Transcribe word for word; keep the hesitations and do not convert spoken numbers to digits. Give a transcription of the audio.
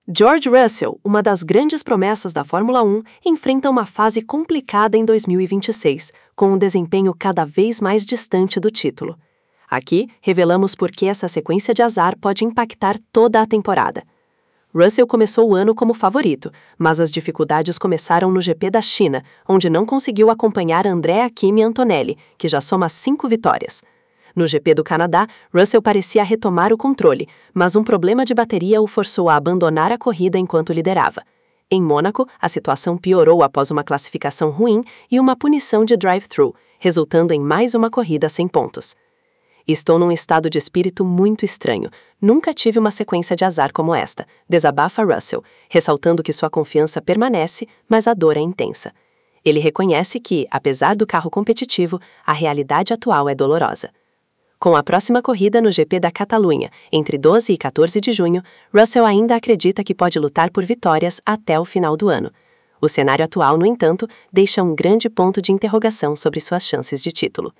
George Russell, uma das grandes promessas da Fórmula um, enfrenta uma fase complicada em dois mil e vinte e seis, com um desempenho cada vez mais distante do título. Aqui, revelamos por que essa sequência de azar pode impactar toda a temporada. Russell começou o ano como favorito, mas as dificuldades começaram no G P da China, onde não conseguiu acompanhar Andrea Kimi Antonelli, que já soma cinco vitórias. No G P do Canadá, Russell parecia retomar o controle, mas um problema de bateria o forçou a abandonar a corrida enquanto liderava. Em Mônaco, a situação piorou após uma classificação ruim e uma punição de drive-thru, resultando em mais uma corrida sem pontos. Estou num estado de espírito muito estranho. Nunca tive uma sequência de azar como esta, desabafa Russell, ressaltando que sua confiança permanece, mas a dor é intensa. Ele reconhece que, apesar do carro competitivo, a realidade atual é dolorosa. Com a próxima corrida no G P da Catalunha, entre doze e quatorze de junho, Russell ainda acredita que pode lutar por vitórias até o final do ano. O cenário atual, no entanto, deixa um grande ponto de interrogação sobre suas chances de título.